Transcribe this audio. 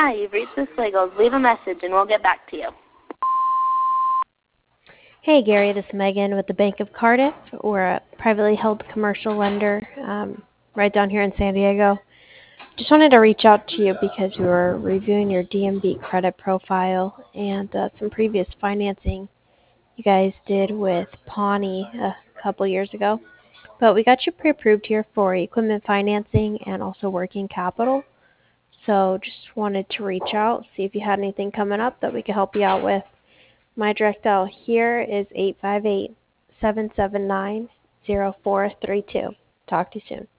Hi, you've reached the Sliggles. Leave a message and we'll get back to you. Hey Gary, this is Megan with the Bank of Cardiff. We're a privately held commercial lender right down here in San Diego. Just wanted to reach out to you because we were reviewing your DMV credit profile and some previous financing you guys did with Pawnee a couple years ago. But we got you pre-approved here for equipment financing and also working capital. So just wanted to reach out, see if you had anything coming up that we could help you out with. My direct dial here is 858-779-0432. Talk to you soon.